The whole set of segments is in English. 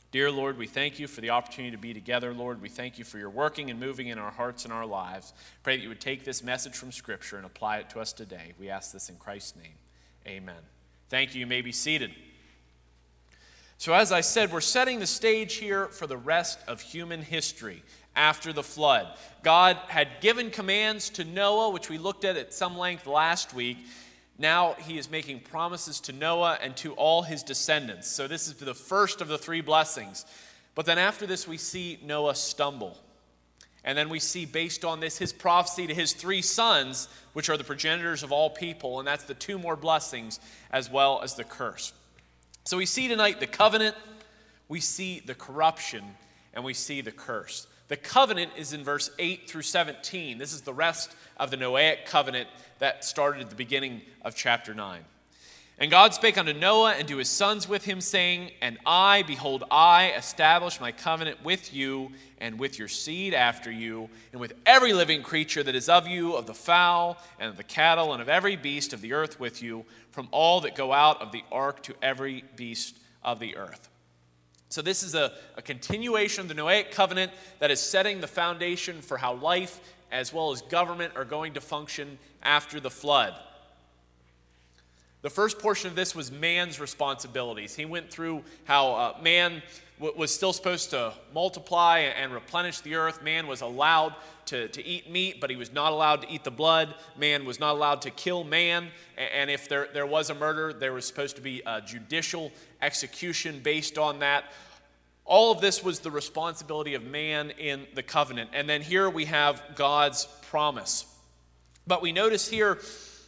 Dear Lord, we thank you for the opportunity to be together, Lord. We thank you for your working and moving in our hearts and our lives. Pray that you would take this message from Scripture and apply it to us today. We ask this in Christ's name. Amen. Thank you. You may be seated. So as I said, we're setting the stage here for the rest of human history after the flood. God had given commands to Noah, which we looked at some length last week. Now he is making promises to Noah and to all his descendants. So this is the first of the three blessings. But then after this, we see Noah stumble. And then we see, based on this, his prophecy to his three sons, which are the progenitors of all people. And that's the two more blessings as well as the curse. So we see tonight the covenant, we see the corruption, and we see the curse. The covenant is in verse 8 through 17. This is the rest of the Noahic covenant that started at the beginning of chapter 9. And God spake unto Noah and to his sons with him, saying, And I, behold, I establish my covenant with you and with your seed after you, and with every living creature that is of you, of the fowl and of the cattle, and of every beast of the earth with you, from all that go out of the ark to every beast of the earth. So this is a continuation of the Noahic covenant that is setting the foundation for how life as well as government are going to function after the flood. The first portion of this was man's responsibilities. He went through how man was still supposed to multiply and replenish the earth. Man was allowed to eat meat, but he was not allowed to eat the blood. Man was not allowed to kill man. And if there was a murder, there was supposed to be a judicial execution based on that. All of this was the responsibility of man in the covenant. And then here we have God's promise. But we notice here,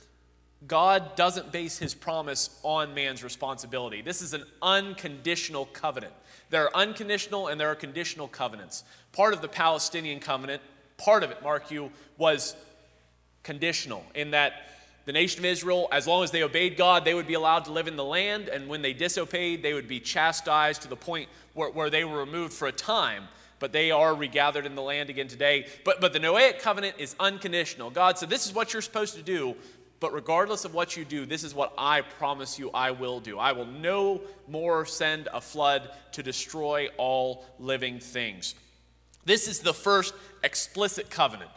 God doesn't base his promise on man's responsibility. This is an unconditional covenant. There are unconditional and there are conditional covenants. Part of the Palestinian covenant, part of it, mark you, was conditional in that the nation of Israel, as long as they obeyed God, they would be allowed to live in the land, and when they disobeyed, they would be chastised to the point where they were removed for a time. But they are regathered in the land again today. But the Noahic covenant is unconditional. God said, this is what you're supposed to do, but regardless of what you do, this is what I promise you I will do. I will no more send a flood to destroy all living things. This is the first explicit covenant.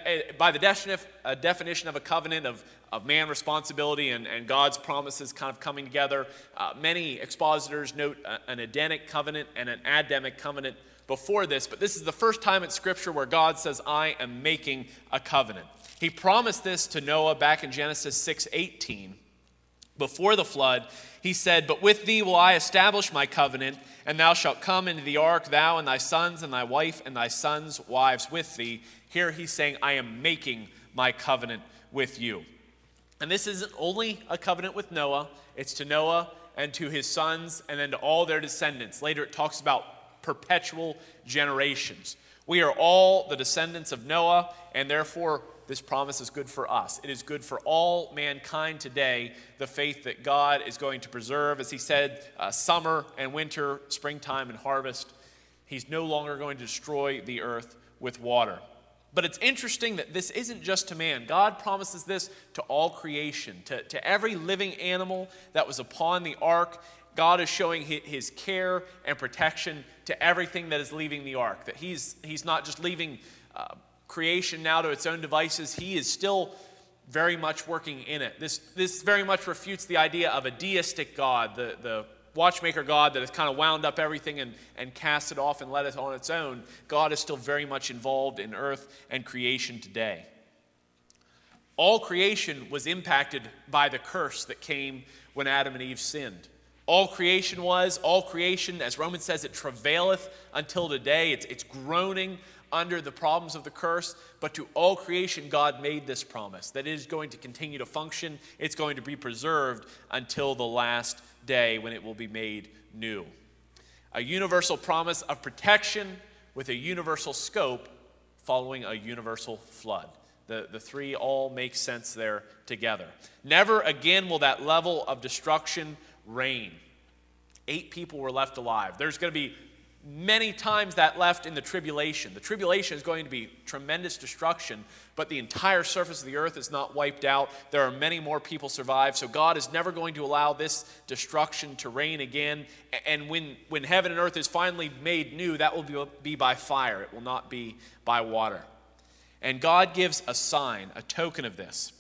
By the definition of a covenant of man responsibility and God's promises kind of coming together, many expositors note an Edenic covenant and an Adamic covenant before this, but this is the first time in Scripture where God says, I am making a covenant. He promised this to Noah back in Genesis 6:18. Before the flood, he said, But with thee will I establish my covenant, and thou shalt come into the ark, thou and thy sons and thy wife and thy sons' wives with thee. Here he's saying, I am making my covenant with you. And this isn't only a covenant with Noah, it's to Noah and to his sons and then to all their descendants. Later it talks about perpetual generations. We are all the descendants of Noah, and therefore this promise is good for us. It is good for all mankind today, the faith that God is going to preserve. As he said, summer and winter, springtime and harvest. He's no longer going to destroy the earth with water. But it's interesting that this isn't just to man. God promises this to all creation, to every living animal that was upon the ark. God is showing his care and protection to everything that is leaving the ark. That he's not just leaving creation now to its own devices. He is still very much working in it. This very much refutes the idea of a deistic God, the watchmaker God that has kind of wound up everything and cast it off and let it on its own. God is still very much involved in earth and creation today. All creation was impacted by the curse that came when Adam and Eve sinned. All creation, as Romans says, it travaileth until today. It's groaning under the problems of the curse. But to all creation, God made this promise that it is going to continue to function. It's going to be preserved until the last day when it will be made new. A universal promise of protection with a universal scope following a universal flood. The three all make sense there together. Never again will that level of destruction reign. 8 people were left alive. There's going to be many times that left in the tribulation. The tribulation is going to be tremendous destruction, but the entire surface of the earth is not wiped out. There are many more people survive, so God is never going to allow this destruction to reign again. And when heaven and earth is finally made new, that will be by fire. It will not be by water. And God gives a sign, a token of this.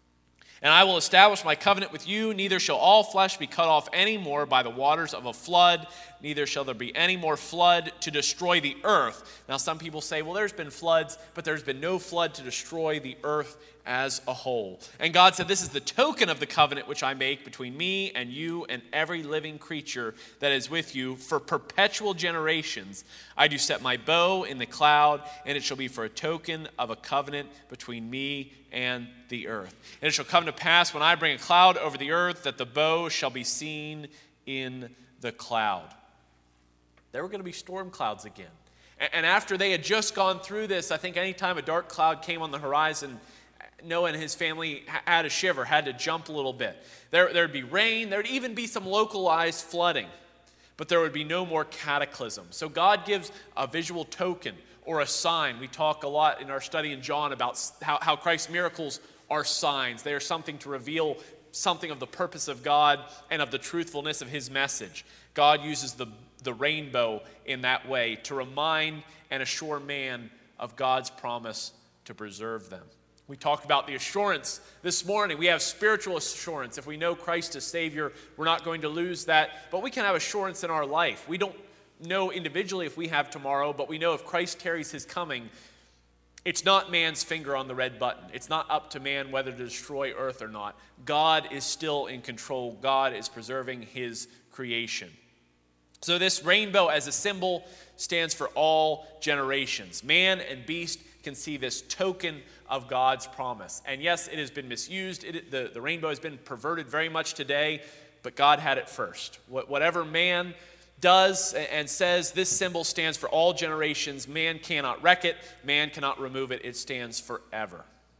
And I will establish my covenant with you. Neither shall all flesh be cut off any more by the waters of a flood. Neither shall there be any more flood to destroy the earth. Now some people say, well, there's been floods, but there's been no flood to destroy the earth as a whole. And God said, this is the token of the covenant which I make between me and you and every living creature that is with you for perpetual generations. I do set my bow in the cloud, and it shall be for a token of a covenant between me and the earth. And it shall come to pass when I bring a cloud over the earth that the bow shall be seen in the cloud. There were going to be storm clouds again. And after they had just gone through this, I think anytime a dark cloud came on the horizon, Noah and his family had a shiver, had to jump a little bit. There'd be rain, there'd even be some localized flooding, but there would be no more cataclysm. So God gives a visual token or a sign. We talk a lot in our study in John about how Christ's miracles are signs. They are something to reveal something of the purpose of God and of the truthfulness of his message. God uses the rainbow in that way to remind and assure man of God's promise to preserve them. We talked about the assurance this morning. We have spiritual assurance. If we know Christ as Savior, we're not going to lose that. But we can have assurance in our life. We don't know individually if we have tomorrow, but we know if Christ tarries his coming, it's not man's finger on the red button. It's not up to man whether to destroy earth or not. God is still in control. God is preserving his creation. So this rainbow as a symbol stands for all generations. Man and beast can see this token of God's promise. And yes, it has been misused. The rainbow has been perverted very much today, but God had it first. Whatever man does and says, this symbol stands for all generations. Man cannot wreck it. Man cannot remove it. It stands forever.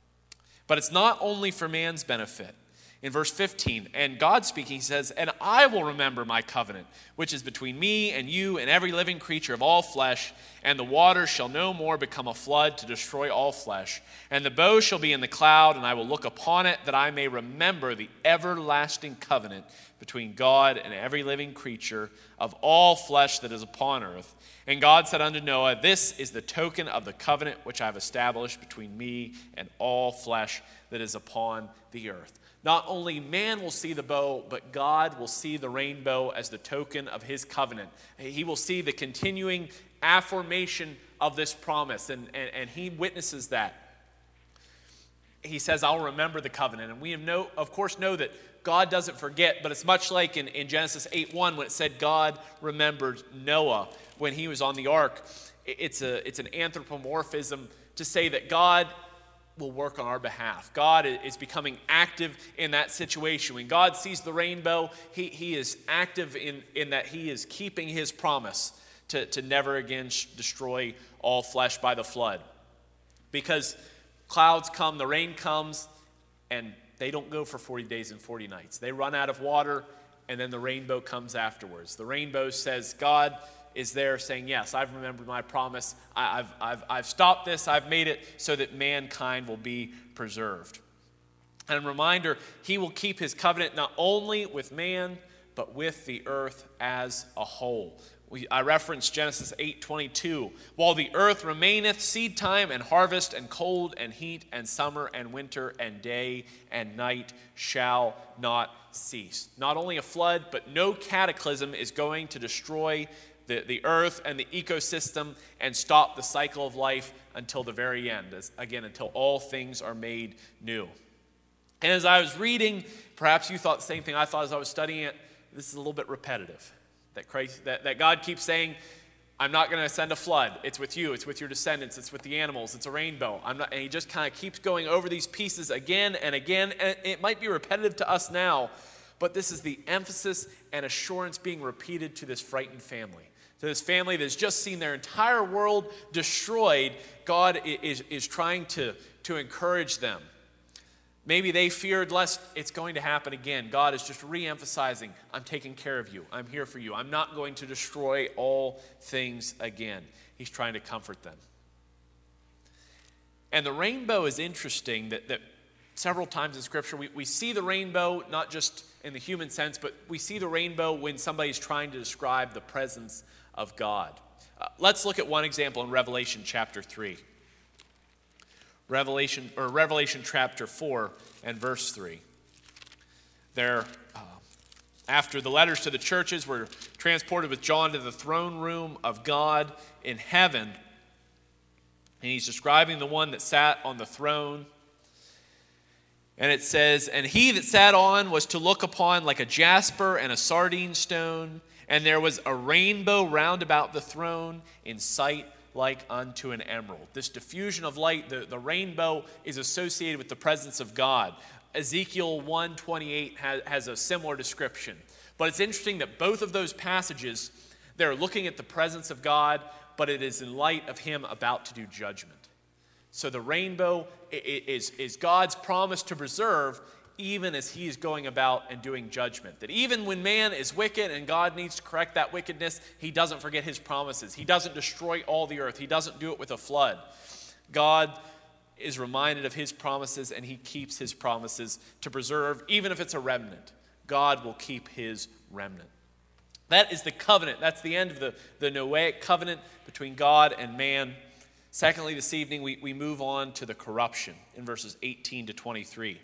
But it's not only for man's benefit. In verse 15, and God speaking, he says, and I will remember my covenant, which is between me and you and every living creature of all flesh, and the waters shall no more become a flood to destroy all flesh. And the bow shall be in the cloud, and I will look upon it, that I may remember the everlasting covenant between God and every living creature of all flesh that is upon earth. And God said unto Noah, this is the token of the covenant which I have established between me and all flesh that is upon the earth. Not only man will see the bow, but God will see the rainbow as the token of his covenant. He will see the continuing affirmation of this promise, and he witnesses that. He says, I'll remember the covenant. And we of course know that God doesn't forget, but it's much like in Genesis 8:1 when it said God remembered Noah when he was on the ark. It's an anthropomorphism to say that God will work on our behalf. God is becoming active in that situation. When God sees the rainbow, he is active in that he is keeping his promise to never again destroy all flesh by the flood. Because clouds come, the rain comes, and they don't go for 40 days and 40 nights. They run out of water, and then the rainbow comes afterwards. The rainbow says, God is there saying, yes, I've remembered my promise. I've stopped this. I've made it so that mankind will be preserved. And a reminder, he will keep his covenant not only with man, but with the earth as a whole. I referenced Genesis 8:22. While the earth remaineth, seed time and harvest and cold and heat and summer and winter and day and night shall not cease. Not only a flood, but no cataclysm is going to destroy the earth and the ecosystem and stop the cycle of life until the very end. Until all things are made new. And as I was reading, perhaps you thought the same thing I thought as I was studying it. This is a little bit repetitive. That God keeps saying, I'm not going to send a flood. It's with you. It's with your descendants. It's with the animals. It's a rainbow. And he just kind of keeps going over these pieces again and again. And it might be repetitive to us now, but this is the emphasis and assurance being repeated to this frightened family. To this family that has just seen their entire world destroyed. God is trying to encourage them. Maybe they feared lest it's going to happen again. God is just re-emphasizing, I'm taking care of you. I'm here for you. I'm not going to destroy all things again. He's trying to comfort them. And the rainbow is interesting that several times in Scripture we see the rainbow, not just in the human sense, but we see the rainbow when somebody's trying to describe the presence of God. Let's look at one example in Revelation chapter 3. Revelation chapter 4 and verse 3. There, after the letters to the churches were transported with John to the throne room of God in heaven, and he's describing the one that sat on the throne. And it says, and he that sat on was to look upon like a jasper and a sardine stone, and there was a rainbow round about the throne in sight like unto an emerald. This diffusion of light, the rainbow, is associated with the presence of God. Ezekiel 1:28 has a similar description. But it's interesting that both of those passages, they're looking at the presence of God, but it is in light of him about to do judgment. So the rainbow is God's promise to preserve even as he is going about and doing judgment. That even when man is wicked and God needs to correct that wickedness, he doesn't forget his promises. He doesn't destroy all the earth. He doesn't do it with a flood. God is reminded of his promises, and he keeps his promises to preserve, even if it's a remnant. God will keep his remnant. That is the covenant. That's the end of the Noahic covenant between God and man. Secondly, this evening we move on to the corruption in verses 18 to 23.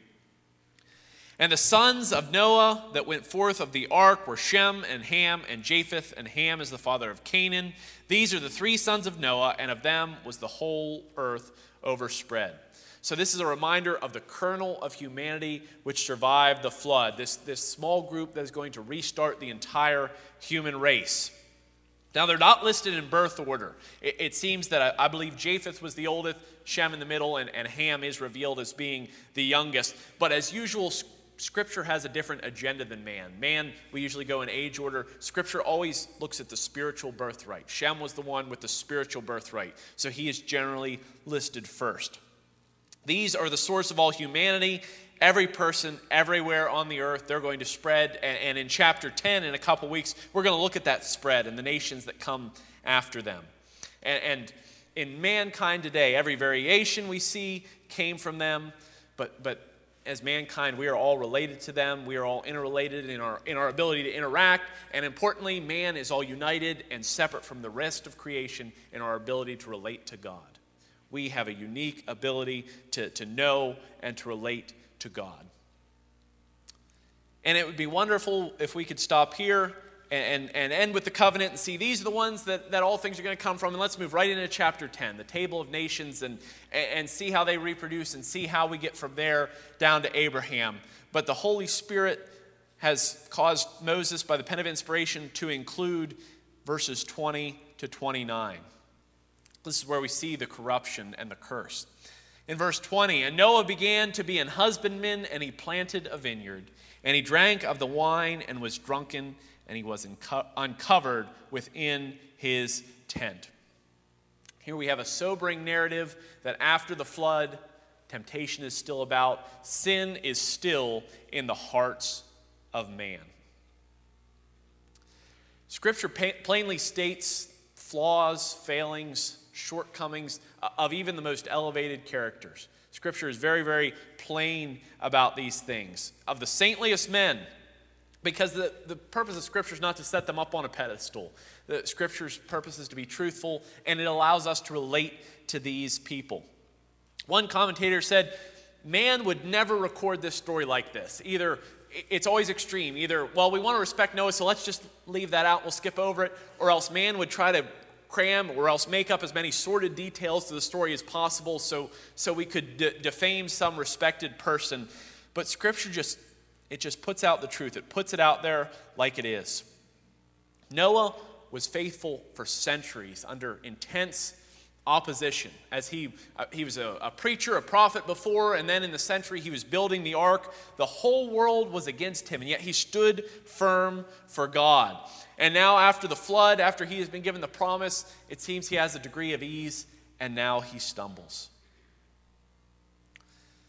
And the sons of Noah that went forth of the ark were Shem and Ham and Japheth, and Ham is the father of Canaan. These are the three sons of Noah, and of them was the whole earth overspread. So this is a reminder of the kernel of humanity which survived the flood, this small group that is going to restart the entire human race. Now, they're not listed in birth order. It seems that I believe Japheth was the oldest, Shem in the middle, and Ham is revealed as being the youngest. But as usual, Scripture has a different agenda than man. Man, we usually go in age order. Scripture always looks at the spiritual birthright. Shem was the one with the spiritual birthright, so he is generally listed first. These are the source of all humanity. Every person, everywhere on the earth, they're going to spread. And in chapter 10, in a couple weeks, we're going to look at that spread and the nations that come after them. And in mankind today, every variation we see came from them, but as mankind, we are all related to them. We are all interrelated in our ability to interact. And importantly, man is all united and separate from the rest of creation in our ability to relate to God. We have a unique ability to know and to relate to God. And it would be wonderful if we could stop here and end with the covenant and see these are the ones that all things are going to come from. And let's move right into chapter 10, the table of nations, and see how they reproduce and see how we get from there down to Abraham. But the Holy Spirit has caused Moses, by the pen of inspiration, to include verses 20 to 29. This is where we see the corruption and the curse. In verse 20, and Noah began to be an husbandman, and he planted a vineyard, and he drank of the wine and was drunken, and he was uncovered within his tent. Here we have a sobering narrative that after the flood, temptation is still about. Sin is still in the hearts of man. Scripture plainly states flaws, failings, shortcomings of even the most elevated characters. Scripture is very, very plain about these things. Of the saintliest men, because the purpose of Scripture is not to set them up on a pedestal. The Scripture's purpose is to be truthful, and it allows us to relate to these people. One commentator said, man would never record this story like this. Either it's always extreme. Either, well, we want to respect Noah, so let's just leave that out, we'll skip over it. Or else man would try to cram or else make up as many sordid details to the story as possible so we could defame some respected person. But Scripture just puts out the truth. It puts it out there like it is. Noah was faithful for centuries under intense opposition. As he was a preacher, a prophet before, and then in the century he was building the ark. The whole world was against him, and yet he stood firm for God. And now after the flood, after he has been given the promise, it seems he has a degree of ease, and now he stumbles.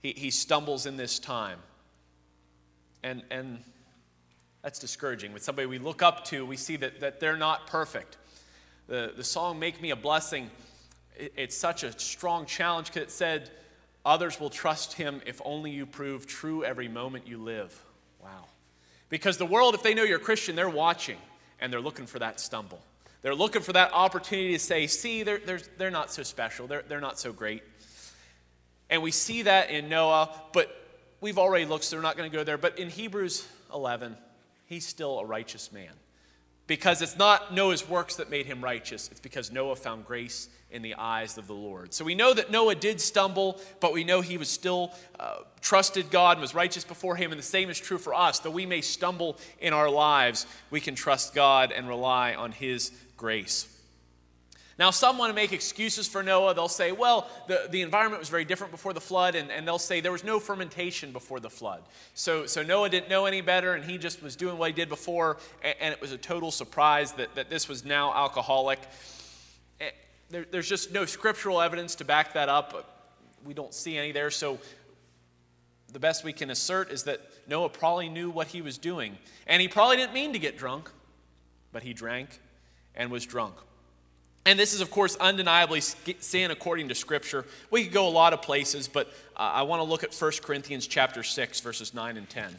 he stumbles in this time. And that's discouraging. With somebody we look up to, we see that they're not perfect. The song Make Me a Blessing, it's such a strong challenge because it said, others will trust him if only you prove true every moment you live. Wow. Because the world, if they know you're a Christian, they're watching and they're looking for that stumble. They're looking for that opportunity to say, see, they're not so special. They're not so great. And we see that in Noah, but we've already looked, so we're not going to go there. But in Hebrews 11, he's still a righteous man. Because it's not Noah's works that made him righteous. It's because Noah found grace in the eyes of the Lord. So we know that Noah did stumble, but we know he was still trusted God and was righteous before him. And the same is true for us. Though we may stumble in our lives, we can trust God and rely on his grace. Now, some want to make excuses for Noah. They'll say, well, the environment was very different before the flood, and they'll say there was no fermentation before the flood. So Noah didn't know any better, and he just was doing what he did before, and it was a total surprise that this was now alcoholic. There's just no scriptural evidence to back that up. We don't see any there, so the best we can assert is that Noah probably knew what he was doing, and he probably didn't mean to get drunk, but he drank and was drunk. And this is, of course, undeniably sin according to Scripture. We could go a lot of places, but I want to look at 1 Corinthians chapter 6, verses 9 and 10.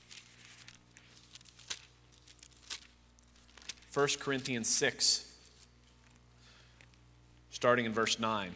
1 Corinthians 6, starting in verse 9.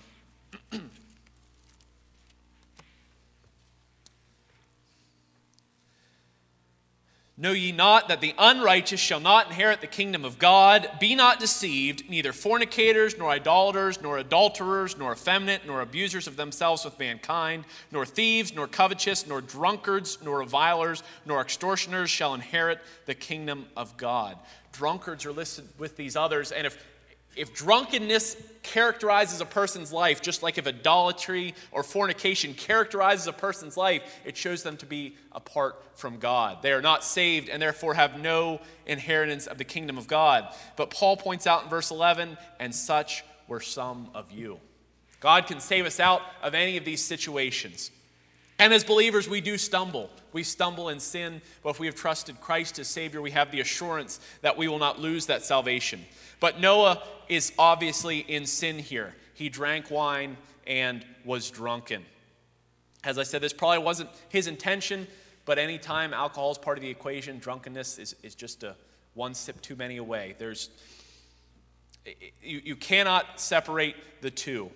Know ye not that the unrighteous shall not inherit the kingdom of God? Be not deceived, neither fornicators, nor idolaters, nor adulterers, nor effeminate, nor abusers of themselves with mankind, nor thieves, nor covetous, nor drunkards, nor revilers, nor extortioners shall inherit the kingdom of God. Drunkards are listed with these others, and if drunkenness characterizes a person's life, just like if idolatry or fornication characterizes a person's life, it shows them to be apart from God. They are not saved and therefore have no inheritance of the kingdom of God. But Paul points out in verse 11, and such were some of you. God can save us out of any of these situations. And as believers, we do stumble. We stumble in sin, but if we have trusted Christ as Savior, we have the assurance that we will not lose that salvation. But Noah is obviously in sin here. He drank wine and was drunken. As I said, this probably wasn't his intention, but anytime alcohol is part of the equation, drunkenness is just one sip too many away. You cannot separate the two.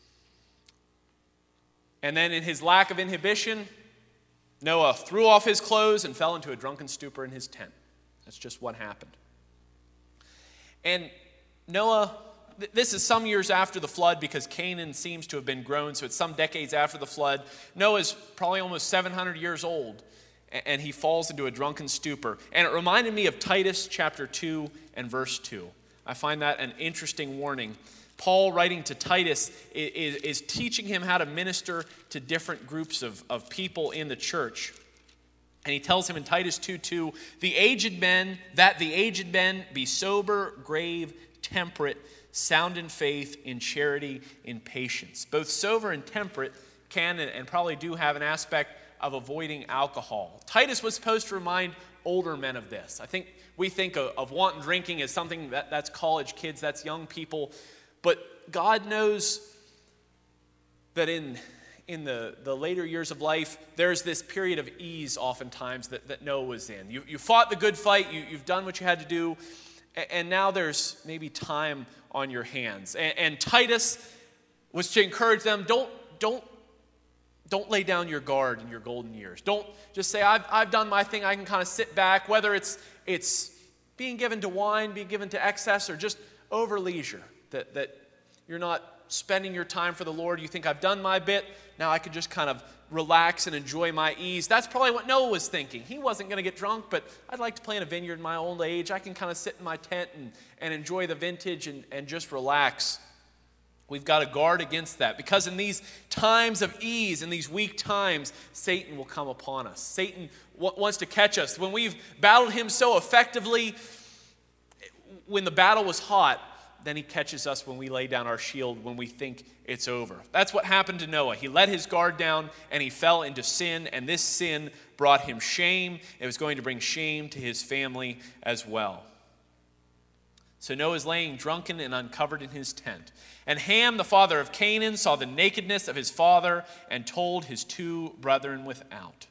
And then in his lack of inhibition, Noah threw off his clothes and fell into a drunken stupor in his tent. That's just what happened. And Noah, this is some years after the flood because Canaan seems to have been grown, so it's some decades after the flood. Noah's probably almost 700 years old, and he falls into a drunken stupor. And it reminded me of Titus chapter 2 and verse 2. I find that an interesting warning. Paul, writing to Titus, is teaching him how to minister to different groups of people in the church. And he tells him in Titus 2:2, the aged men be sober, grave, temperate, sound in faith, in charity, in patience. Both sober and temperate can and probably do have an aspect of avoiding alcohol. Titus was supposed to remind older men of this. I think we think of wanton drinking as something that's college kids, that's young people. But God knows that in the later years of life, there's this period of ease oftentimes that Noah was in. You fought the good fight, you've done what you had to do, and now there's maybe time on your hands. And Titus was to encourage them, don't lay down your guard in your golden years. Don't just say, I've done my thing, I can kind of sit back, whether it's being given to wine, being given to excess, or just over leisure, that you're not spending your time for the Lord. You think, I've done my bit, now I could just kind of relax and enjoy my ease. That's probably what Noah was thinking. He wasn't going to get drunk, but I'd like to plant a vineyard in my old age. I can kind of sit in my tent and enjoy the vintage and just relax. We've got to guard against that, because in these times of ease, in these weak times, Satan will come upon us. Satan wants to catch us. When we've battled him so effectively, when the battle was hot, then he catches us when we lay down our shield, when we think it's over. That's what happened to Noah. He let his guard down and he fell into sin, and this sin brought him shame. It was going to bring shame to his family as well. So Noah's laying drunken and uncovered in his tent. And Ham, the father of Canaan, saw the nakedness of his father and told his two brethren without.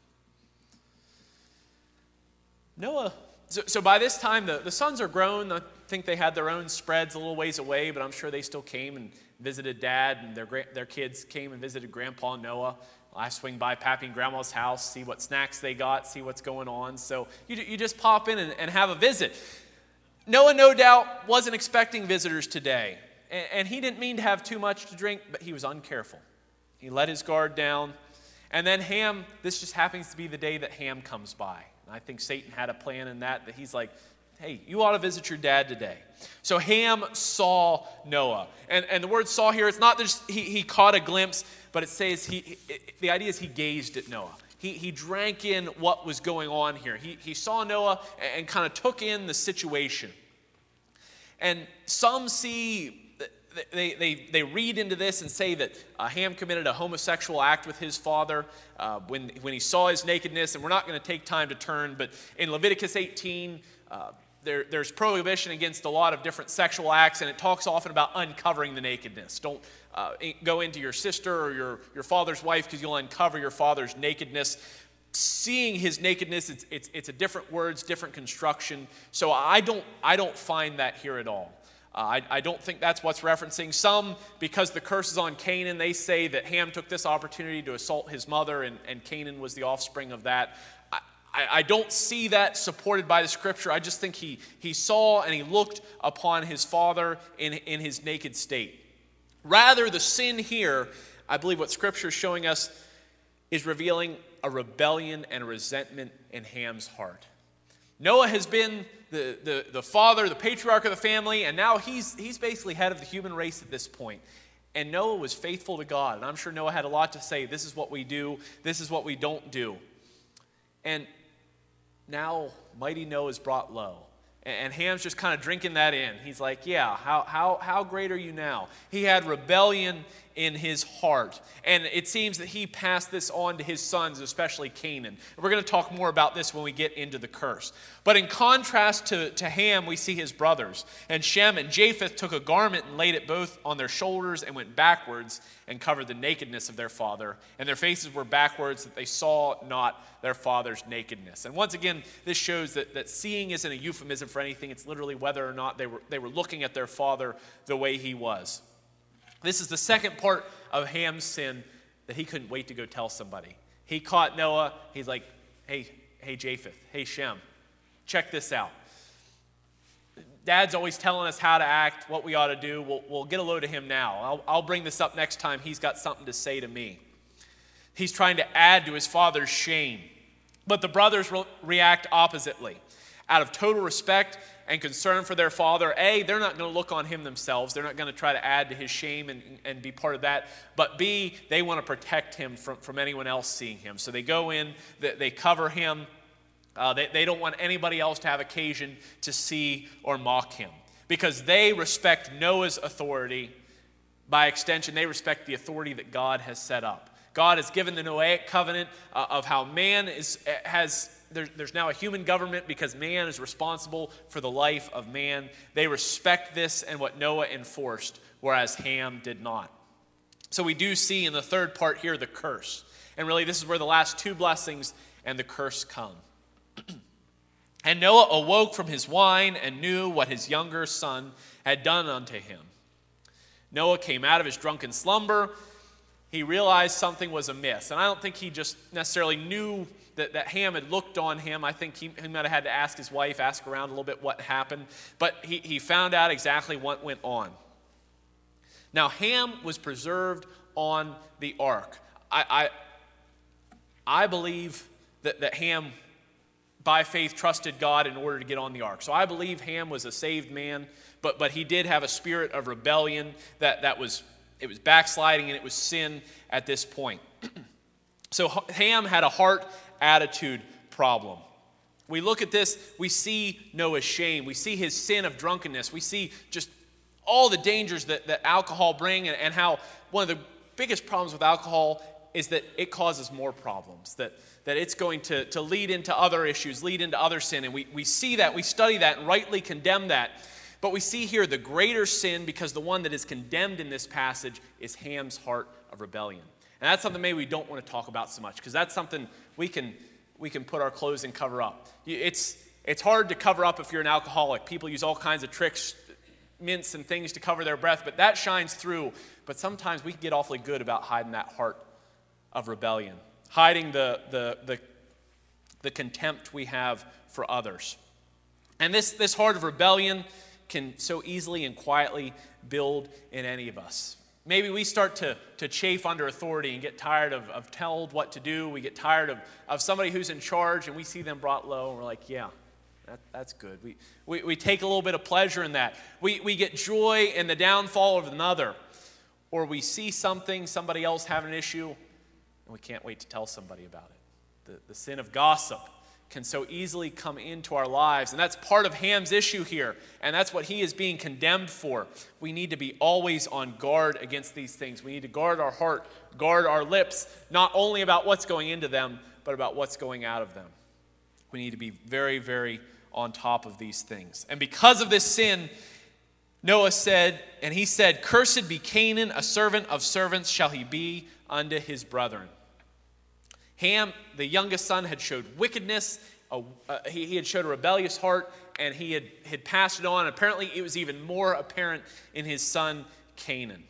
Noah, so by this time the sons are grown. I think they had their own spreads a little ways away, but I'm sure they still came and visited Dad, and their kids came and visited Grandpa and Noah. I swing by Pappy and Grandma's house, see what snacks they got, see what's going on. So you just pop in and have a visit. Noah, no doubt, wasn't expecting visitors today, and he didn't mean to have too much to drink, but he was uncareful. He let his guard down, and then Ham, this just happens to be the day that Ham comes by. I think Satan had a plan in that he's like, hey, you ought to visit your dad today. So Ham saw Noah. And the word saw here, it's not just he caught a glimpse, but it says the idea is he gazed at Noah. He drank in what was going on here. He saw Noah and kind of took in the situation. And some see, they read into this and say that Ham committed a homosexual act with his father when he saw his nakedness. And we're not going to take time to turn, but in Leviticus 18, there's prohibition against a lot of different sexual acts, and it talks often about uncovering the nakedness. Don't go into your sister or your father's wife because you'll uncover your father's nakedness. Seeing his nakedness, it's a different words, different construction. So I don't find that here at all. I don't think that's what's referencing. Some, because the curse is on Canaan, they say that Ham took this opportunity to assault his mother, and Canaan was the offspring of that. I don't see that supported by the scripture. I just think he saw and he looked upon his father in his naked state. Rather, the sin here, I believe what scripture is showing us, is revealing a rebellion and a resentment in Ham's heart. Noah has been the father, the patriarch of the family, and now he's basically head of the human race at this point. And Noah was faithful to God, and I'm sure Noah had a lot to say. This is what we do, this is what we don't do. And now mighty Noah is brought low. And Ham's just kind of drinking that in. He's like, yeah, how great are you now? He had rebellion in his heart. And it seems that he passed this on to his sons, especially Canaan. And we're going to talk more about this when we get into the curse. But in contrast to Ham, we see his brothers. And Shem and Japheth took a garment and laid it both on their shoulders and went backwards and covered the nakedness of their father. And their faces were backwards, that they saw not their father's nakedness. And once again, this shows that seeing isn't a euphemism for anything. It's literally whether or not they were looking at their father the way he was. This is the second part of Ham's sin, that he couldn't wait to go tell somebody. He caught Noah. He's like, hey Japheth, hey Shem, check this out. Dad's always telling us how to act, what we ought to do. We'll get a load of him now. I'll bring this up next time he's got something to say to me. He's trying to add to his father's shame. But the brothers react oppositely. Out of total respect and concern for their father, A, they're not going to look on him themselves. They're not going to try to add to his shame and be part of that. But B, they want to protect him from anyone else seeing him. So they go in, they cover him. They don't want anybody else to have occasion to see or mock him. Because they respect Noah's authority. By extension, they respect the authority that God has set up. God has given the Noahic covenant of how man there's now a human government because man is responsible for the life of man. They respect this and what Noah enforced, whereas Ham did not. So we do see in the third part here the curse. And really this is where the last two blessings and the curse come. And Noah awoke from his wine and knew what his younger son had done unto him. Noah came out of his drunken slumber. He realized something was amiss. And I don't think he just necessarily knew that Ham had looked on him. I think he might have had to ask his wife, ask around a little bit what happened. But he found out exactly what went on. Now, Ham was preserved on the ark. I believe that Ham, by faith, trusted God in order to get on the ark. So I believe Ham was a saved man, but he did have a spirit of rebellion it was backsliding and it was sin at this point. So Ham had a heart attitude problem. We look at this, we see Noah's shame. We see his sin of drunkenness. We see just all the dangers that alcohol bring, and how one of the biggest problems with alcohol is that it causes more problems, that it's going to lead into other issues, lead into other sin. And we see that, we study that, and rightly condemn that. But we see here the greater sin, because the one that is condemned in this passage is Ham's heart of rebellion. And that's something maybe we don't want to talk about so much, because that's something we can put our clothes and cover up. It's hard to cover up if you're an alcoholic. People use all kinds of tricks, mints and things to cover their breath, but that shines through. But sometimes we can get awfully good about hiding that heart of rebellion, hiding the contempt we have for others. And this heart of rebellion can so easily and quietly build in any of us. Maybe we start to chafe under authority and get tired of told what to do. We get tired of somebody who's in charge, and we see them brought low, and we're like, yeah, that's good. We take a little bit of pleasure in that. We get joy in the downfall of another. Or we see somebody else have an issue, and we can't wait to tell somebody about it. The sin of gossip can so easily come into our lives. And that's part of Ham's issue here. And that's what he is being condemned for. We need to be always on guard against these things. We need to guard our heart, guard our lips, not only about what's going into them, but about what's going out of them. We need to be very, very on top of these things. And because of this sin, Noah said, and he said, "Cursed be Canaan, a servant of servants shall he be unto his brethren." Ham, the youngest son, had showed wickedness. He had showed a rebellious heart, and he had passed it on. Apparently, it was even more apparent in his son Canaan.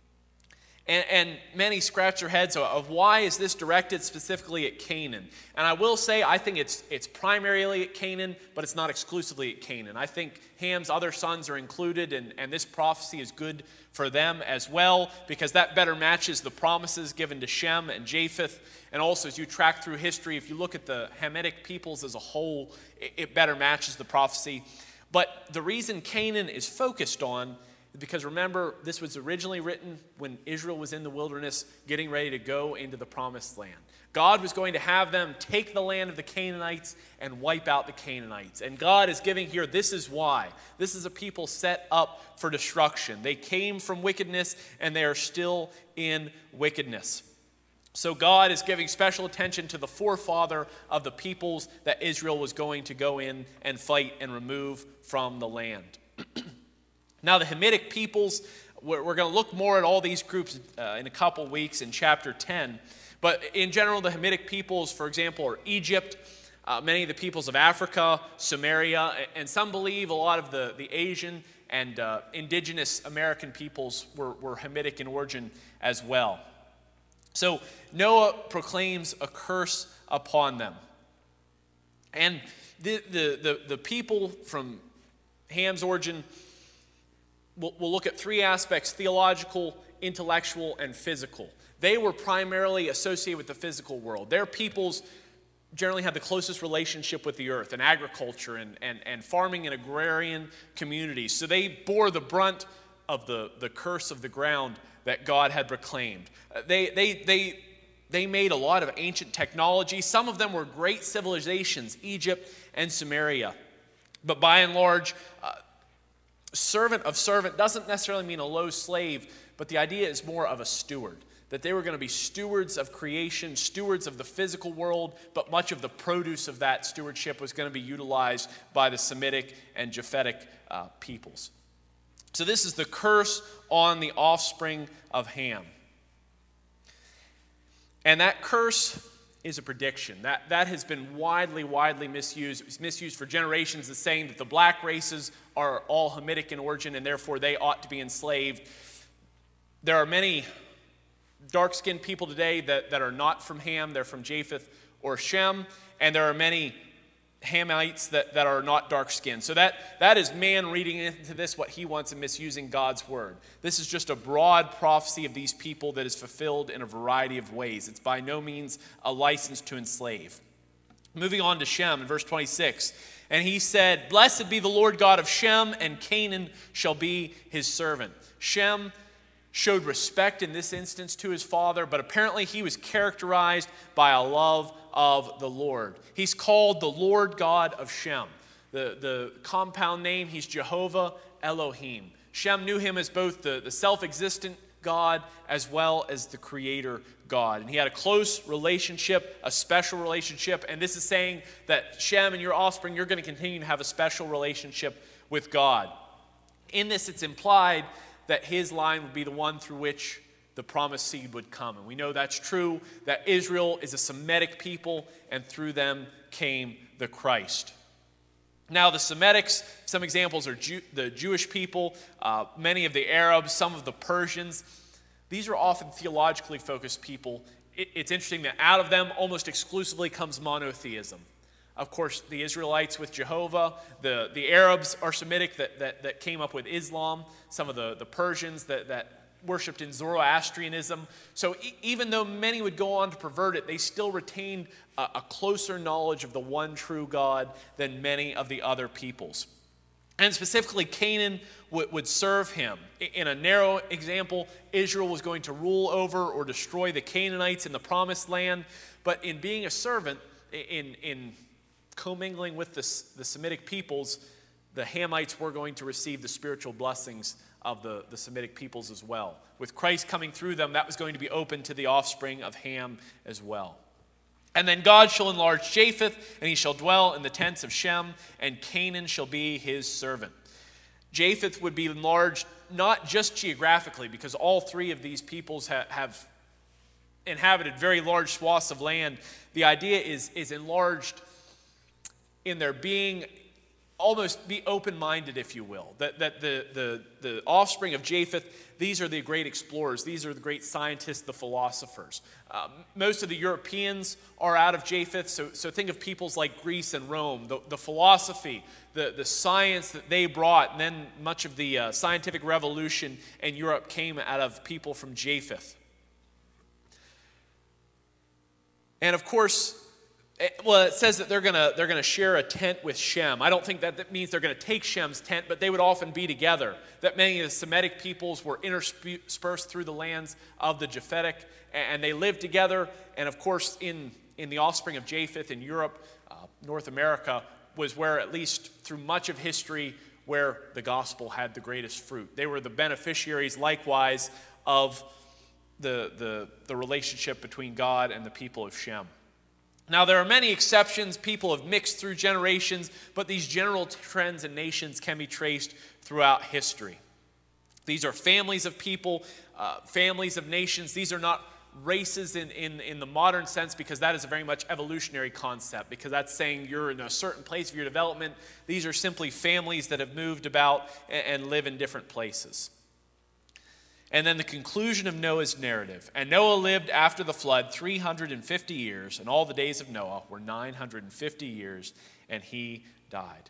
And many scratch their heads of why is this directed specifically at Canaan. And I will say, I think it's primarily at Canaan, but it's not exclusively at Canaan. I think Ham's other sons are included, and this prophecy is good for them as well, because that better matches the promises given to Shem and Japheth. And also, as you track through history, if you look at the Hamitic peoples as a whole, it better matches the prophecy. But the reason Canaan is focused on, because remember, this was originally written when Israel was in the wilderness getting ready to go into the promised land. God was going to have them take the land of the Canaanites and wipe out the Canaanites. And God is giving here, this is why. This is a people set up for destruction. They came from wickedness, and they are still in wickedness. So God is giving special attention to the forefather of the peoples that Israel was going to go in and fight and remove from the land. Now, the Hamitic peoples, we're going to look more at all these groups in a couple weeks in chapter 10. But in general, the Hamitic peoples, for example, are Egypt, many of the peoples of Africa, Samaria, and some believe a lot of the Asian and indigenous American peoples were Hamitic in origin as well. So Noah proclaims a curse upon them. And the people from Ham's origin, we'll look at three aspects: theological, intellectual, and physical. They were primarily associated with the physical world. Their peoples generally had the closest relationship with the earth and agriculture and farming and agrarian communities. So they bore the brunt of the curse of the ground that God had proclaimed. They made a lot of ancient technology. Some of them were great civilizations, Egypt and Samaria. But by and large, servant of servant doesn't necessarily mean a low slave, but the idea is more of a steward. That they were going to be stewards of creation, stewards of the physical world, but much of the produce of that stewardship was going to be utilized by the Semitic and Japhetic peoples. So this is the curse on the offspring of Ham. And that curse is a prediction. That has been widely misused. It's misused for generations as saying that the black races are all Hamitic in origin and therefore they ought to be enslaved. There are many dark-skinned people today that are not from Ham. They're from Japheth or Shem. And there are many Hamites that are not dark-skinned. So that is man reading into this what he wants and misusing God's word. This is just a broad prophecy of these people that is fulfilled in a variety of ways. It's by no means a license to enslave. Moving on to Shem in verse 26. And he said, "Blessed be the Lord God of Shem, and Canaan shall be his servant." Shem showed respect in this instance to his father, but apparently he was characterized by a love of the Lord. He's called the Lord God of Shem. The compound name, he's Jehovah Elohim. Shem knew him as both the self-existent God as well as the creator God. And he had a close relationship, a special relationship. And this is saying that Shem and your offspring, you're going to continue to have a special relationship with God. In this, it's implied that his line would be the one through which the promised seed would come. And we know that's true, that Israel is a Semitic people, and through them came the Christ. Now, the Semitics, some examples are the Jewish people, many of the Arabs, some of the Persians. These are often theologically focused people. It's interesting that out of them almost exclusively comes monotheism. Of course, the Israelites with Jehovah, the Arabs are Semitic that came up with Islam, some of the Persians that worshipped in Zoroastrianism. So even though many would go on to pervert it, they still retained a closer knowledge of the one true God than many of the other peoples. And specifically, Canaan would serve him. In a narrow example, Israel was going to rule over or destroy the Canaanites in the promised land. But in being a servant, in commingling with the Semitic peoples, the Hamites were going to receive the spiritual blessings of the Semitic peoples as well. With Christ coming through them, that was going to be open to the offspring of Ham as well. And then God shall enlarge Japheth, and he shall dwell in the tents of Shem, and Canaan shall be his servant. Japheth would be enlarged not just geographically, because all three of these peoples have inhabited very large swaths of land. The idea is enlarged in their being, almost be open-minded, if you will. That the offspring of Japheth, these are the great explorers. These are the great scientists, the philosophers. Most of the Europeans are out of Japheth, so think of peoples like Greece and Rome. The philosophy, the science that they brought, and then much of the scientific revolution in Europe came out of people from Japheth. And of course, it says that they're gonna share a tent with Shem. I don't think that means they're going to take Shem's tent, but they would often be together. That many of the Semitic peoples were interspersed through the lands of the Japhetic, and they lived together. And of course, in the offspring of Japheth in Europe, North America, was where, at least through much of history, where the gospel had the greatest fruit. They were the beneficiaries, likewise, of the relationship between God and the people of Shem. Now, there are many exceptions. People have mixed through generations, but these general trends in nations can be traced throughout history. These are families of people, families of nations. These are not races in the modern sense, because that is a very much evolutionary concept, because that's saying you're in a certain place of your development. These are simply families that have moved about and live in different places. And then the conclusion of Noah's narrative. And Noah lived after the flood 350 years, and all the days of Noah were 950 years, and he died.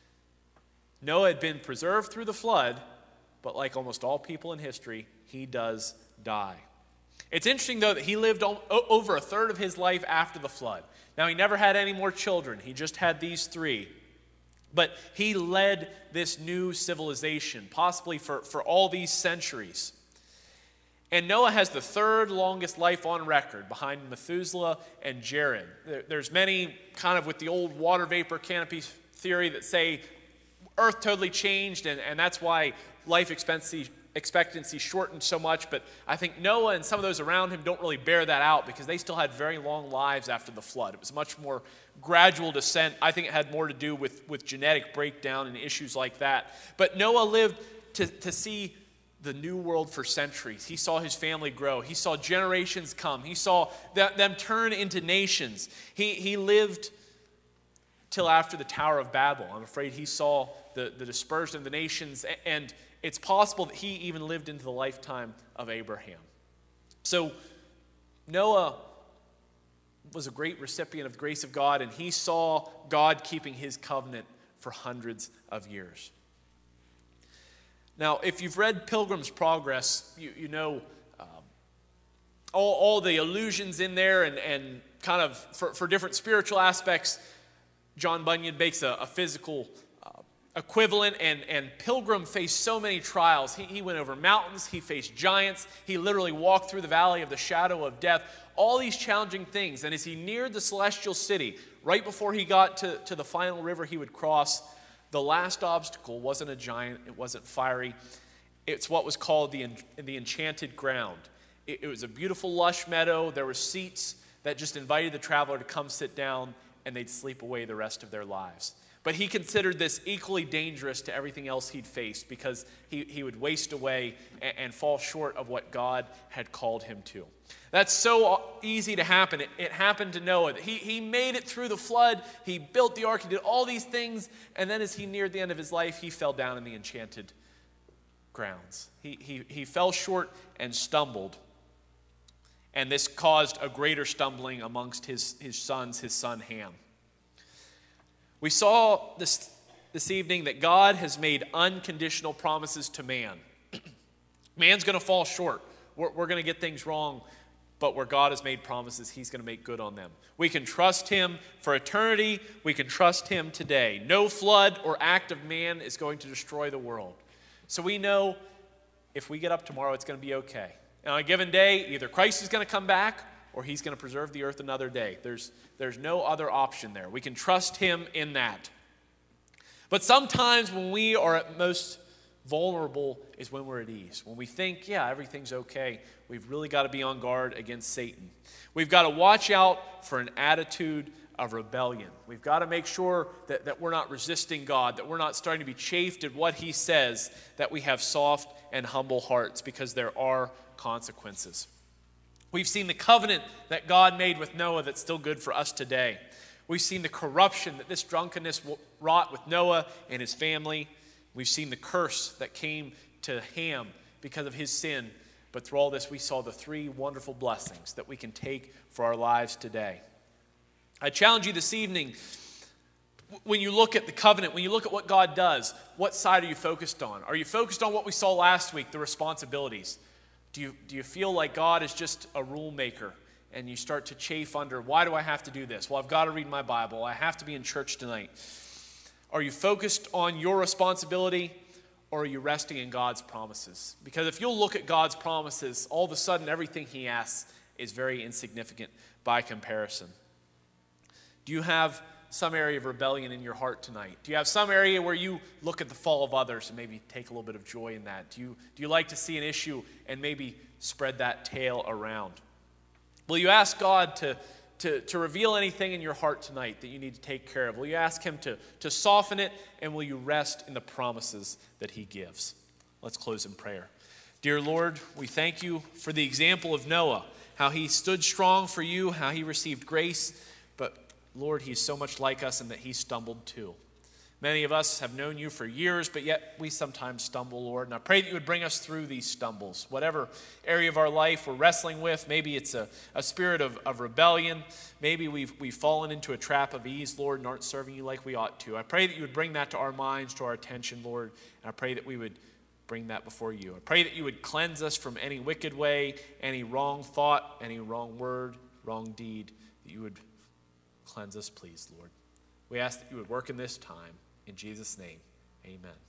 Noah had been preserved through the flood, but like almost all people in history, he does die. It's interesting, though, that he lived over a third of his life after the flood. Now, he never had any more children. He just had these three. But he led this new civilization, possibly for all these centuries. And Noah has the third longest life on record, behind Methuselah and Jared. There's many, kind of with the old water vapor canopy theory, that say Earth totally changed, and that's why life expectancy shortened so much. But I think Noah and some of those around him don't really bear that out, because they still had very long lives after the flood. It was much more gradual descent. I think it had more to do with genetic breakdown and issues like that. But Noah lived to see the new world for centuries. He saw his family grow. He saw generations come. He saw them turn into nations. He lived till after the Tower of Babel. I'm afraid he saw the dispersion of the nations, and it's possible that he even lived into the lifetime of Abraham. So Noah was a great recipient of the grace of God, and he saw God keeping his covenant for hundreds of years. Now, if you've read Pilgrim's Progress, you know all the allusions in there, and kind of for different spiritual aspects. John Bunyan makes a physical equivalent, and Pilgrim faced so many trials. He went over mountains, he faced giants, he literally walked through the valley of the shadow of death, all these challenging things. And as he neared the celestial city, right before he got to the final river he would cross, the last obstacle wasn't a giant, it wasn't fiery. It's what was called the enchanted ground. It was a beautiful, lush meadow. There were seats that just invited the traveler to come sit down, and they'd sleep away the rest of their lives. But he considered this equally dangerous to everything else he'd faced, because he would waste away and fall short of what God had called him to. That's so easy to happen. It happened to Noah. He made it through the flood. He built the ark. He did all these things. And then as he neared the end of his life, he fell down in the enchanted grounds. He fell short and stumbled. And this caused a greater stumbling amongst his sons, his son Ham. We saw this evening that God has made unconditional promises to man. Man's going to fall short. We're going to get things wrong. But where God has made promises, he's going to make good on them. We can trust him for eternity. We can trust him today. No flood or act of man is going to destroy the world. So we know if we get up tomorrow, it's going to be okay. And on a given day, either Christ is going to come back or he's going to preserve the earth another day. There's no other option there. We can trust him in that. But sometimes when we are at most vulnerable is when we're at ease. When we think, yeah, everything's okay, we've really got to be on guard against Satan. We've got to watch out for an attitude of rebellion. We've got to make sure that we're not resisting God, that we're not starting to be chafed at what he says, that we have soft and humble hearts, because there are consequences. We've seen the covenant that God made with Noah that's still good for us today. We've seen the corruption that this drunkenness wrought with Noah and his family. We've seen the curse that came to Ham because of his sin. But through all this, we saw the three wonderful blessings that we can take for our lives today. I challenge you this evening, when you look at the covenant, when you look at what God does, what side are you focused on? Are you focused on what we saw last week, the responsibilities? Do you feel like God is just a rule maker and you start to chafe under, why do I have to do this? Well, I've got to read my Bible. I have to be in church tonight. Are you focused on your responsibility, or are you resting in God's promises? Because if you'll look at God's promises, all of a sudden everything he asks is very insignificant by comparison. Do you have some area of rebellion in your heart tonight? Do you have some area where you look at the fall of others and maybe take a little bit of joy in that? Do you like to see an issue and maybe spread that tale around? Will you ask God to reveal anything in your heart tonight that you need to take care of? Will you ask him to soften it, and will you rest in the promises that he gives? Let's close in prayer. Dear Lord, we thank you for the example of Noah, how he stood strong for you, how he received grace, but Lord, he's so much like us in that he stumbled too. Many of us have known you for years, but yet we sometimes stumble, Lord. And I pray that you would bring us through these stumbles. Whatever area of our life we're wrestling with, maybe it's a spirit of rebellion. Maybe we've fallen into a trap of ease, Lord, and aren't serving you like we ought to. I pray that you would bring that to our minds, to our attention, Lord. And I pray that we would bring that before you. I pray that you would cleanse us from any wicked way, any wrong thought, any wrong word, wrong deed. That you would cleanse us, please, Lord. We ask that you would work in this time. In Jesus' name, amen.